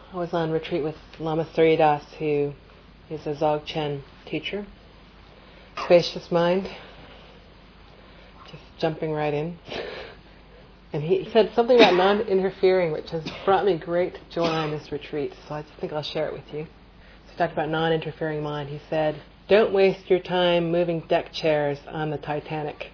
I was on retreat with Lama Surya Das, who is a Dzogchen teacher. Spacious mind, just jumping right in. And he said something about non-interfering, which has brought me great joy on this retreat, so I think I'll share it with you. So he talked about non-interfering mind. He said, "Don't waste your time moving deck chairs on the Titanic."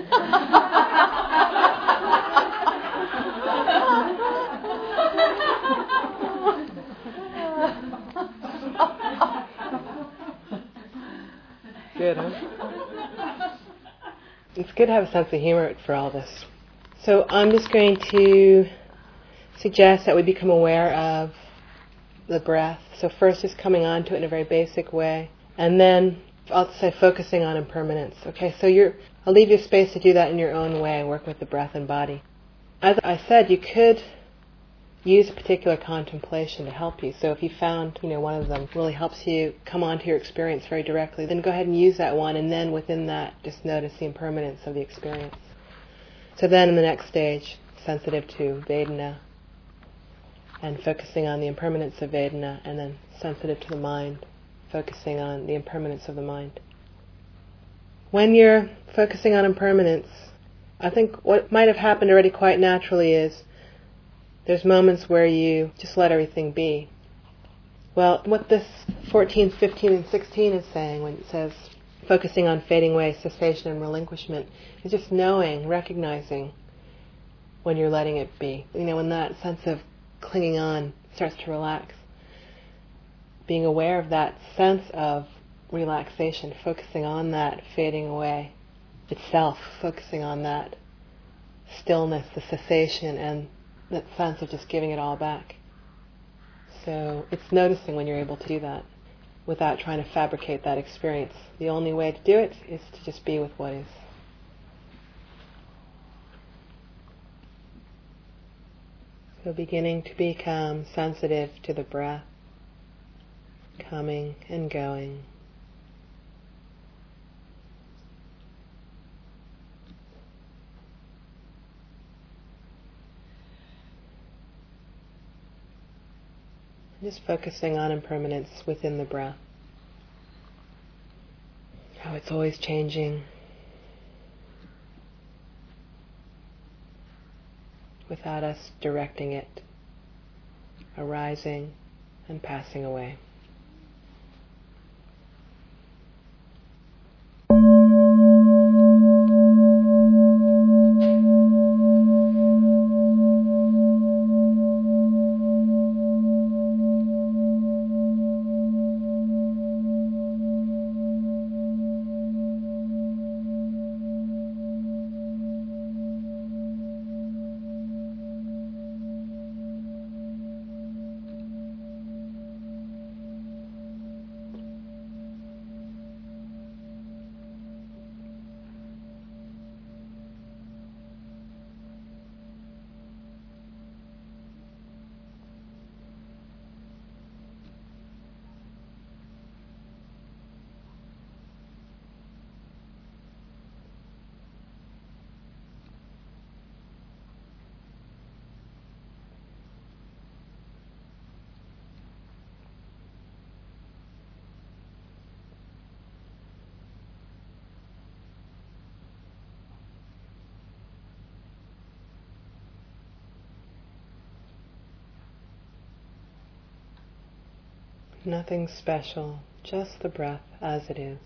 Good, huh? It's good to have a sense of humor for all this. So I'm just going to suggest that we become aware of the breath. So first just coming onto it in a very basic way. And then I'll say focusing on impermanence. Okay, so I'll leave you space to do that in your own way, work with the breath and body. As I said, you could use a particular contemplation to help you. So if you found, one of them really helps you come onto your experience very directly, then go ahead and use that one, and then within that, just notice the impermanence of the experience. So then in the next stage, sensitive to Vedana, and focusing on the impermanence of Vedana, and then sensitive to the mind, focusing on the impermanence of the mind. When you're focusing on impermanence, I think what might have happened already quite naturally is there's moments where you just let everything be. Well, what this 14, 15, and 16 is saying when it says focusing on fading away, cessation, and relinquishment is just knowing, recognizing when you're letting it be. When that sense of clinging on starts to relax. Being aware of that sense of relaxation, focusing on that fading away itself, focusing on that stillness, the cessation, and that sense of just giving it all back. So it's noticing when you're able to do that without trying to fabricate that experience. The only way to do it is to just be with what is. So beginning to become sensitive to the breath, coming and going. Just focusing on impermanence within the breath. How it's always changing without us directing it, arising and passing away. Nothing special, just the breath as it is.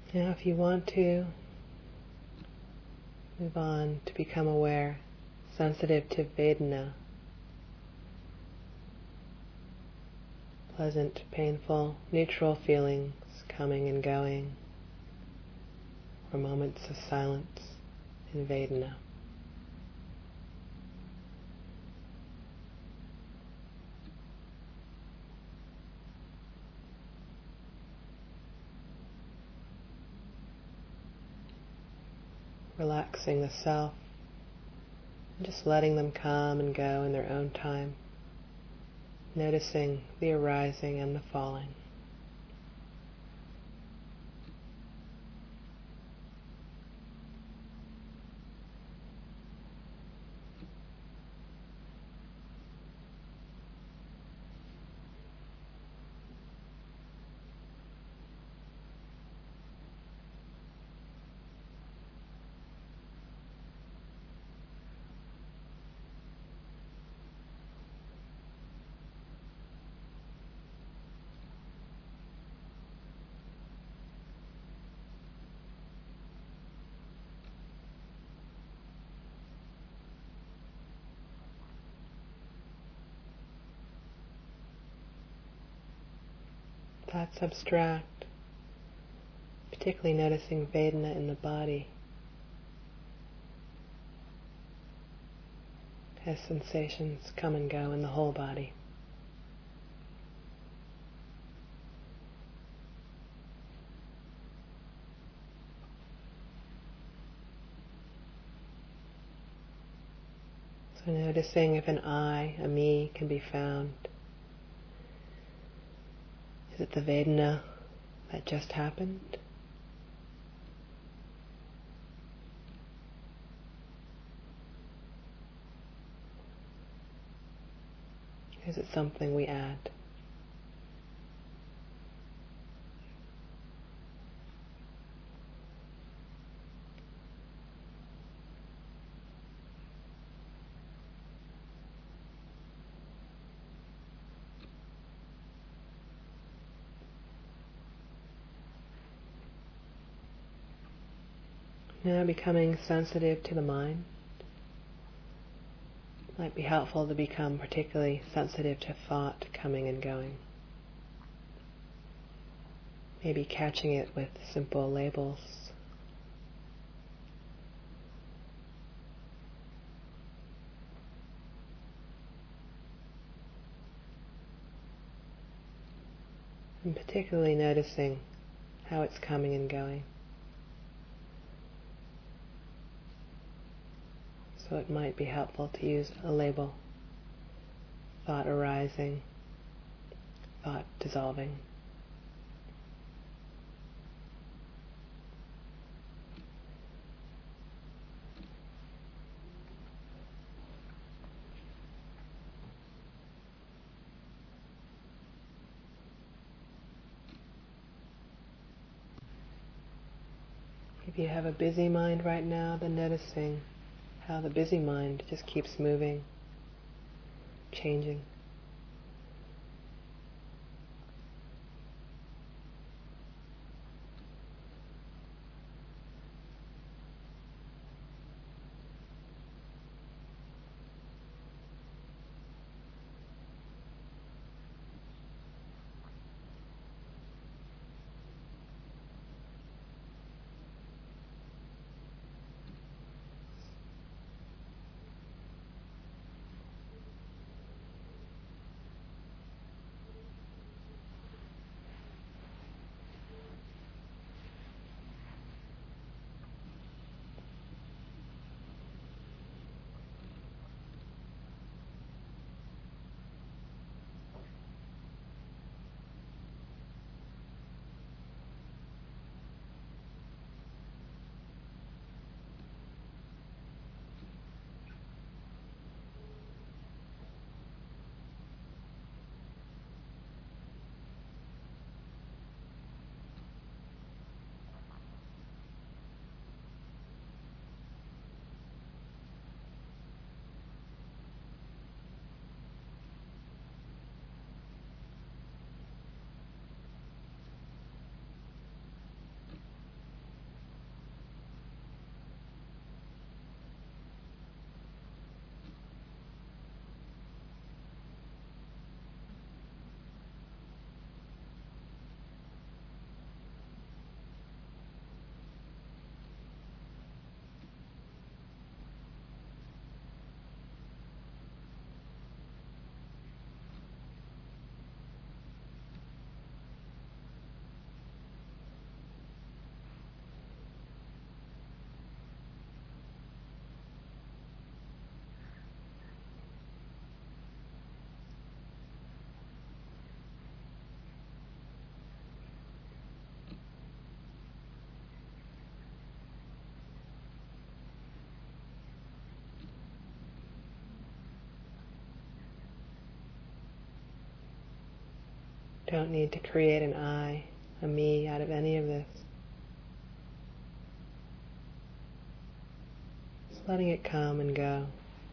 Now, if you want to, move on to become aware, sensitive to Vedana. Pleasant, painful, neutral feelings coming and going, or moments of silence in Vedana. Relaxing the self, and just letting them come and go in their own time, noticing the arising and the falling. Thoughts abstract, particularly noticing Vedana in the body as sensations come and go in the whole body. So noticing if an I, a me, can be found. Is it the Vedana that just happened? Is it something we add? Now becoming sensitive to the mind. Might be helpful to become particularly sensitive to thought coming and going. Maybe catching it with simple labels. And particularly noticing how it's coming and going. So it might be helpful to use a label. Thought arising, thought dissolving. If you have a busy mind right now, then noticing how the busy mind just keeps moving, changing. Don't need to create an I, a me out of any of this. Just letting it come and go.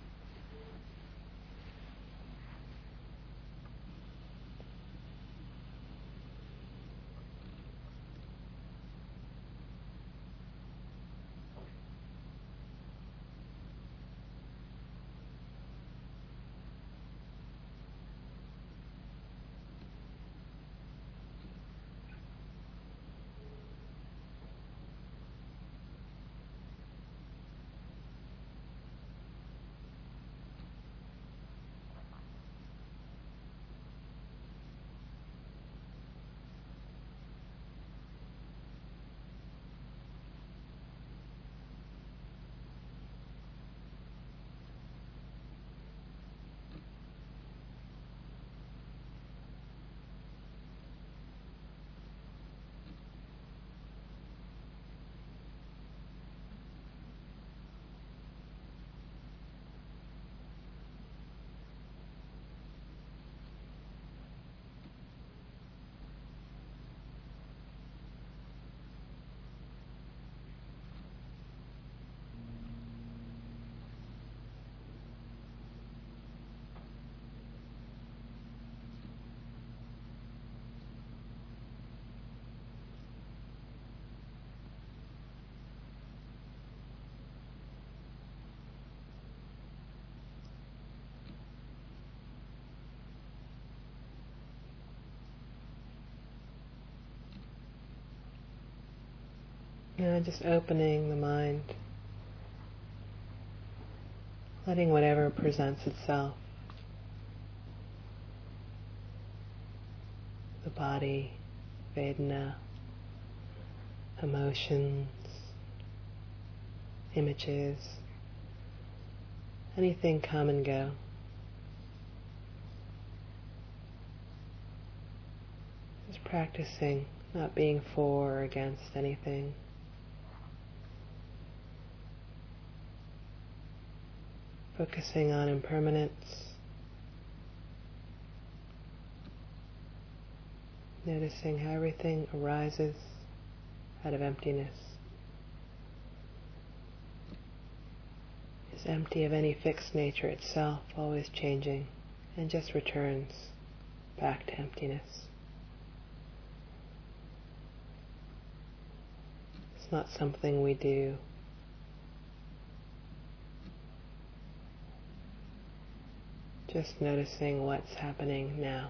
Just opening the mind, letting whatever presents itself, the body, Vedana, emotions, images, anything come and go. Just practicing not being for or against anything. Focusing on impermanence, noticing how everything arises out of emptiness, is empty of any fixed nature itself, always changing, and just returns back to emptiness. It's not something we do. Just noticing what's happening now.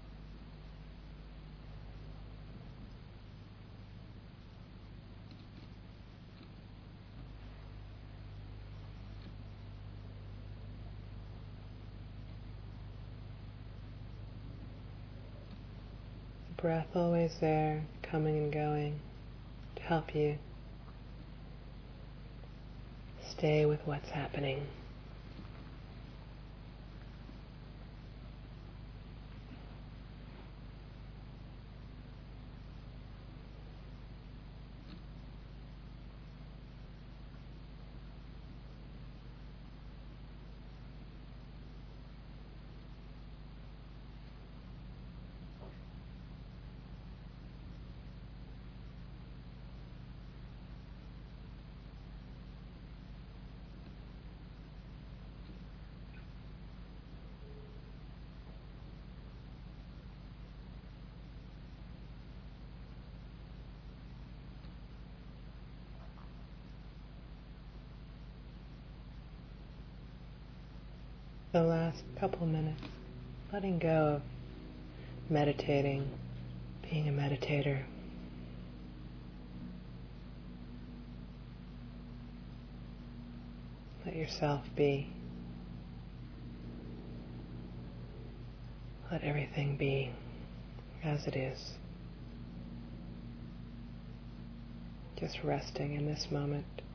The breath always there, coming and going, to help you stay with what's happening. The last couple of minutes, letting go of meditating, being a meditator. Let yourself be. Let everything be as it is. Just resting in this moment.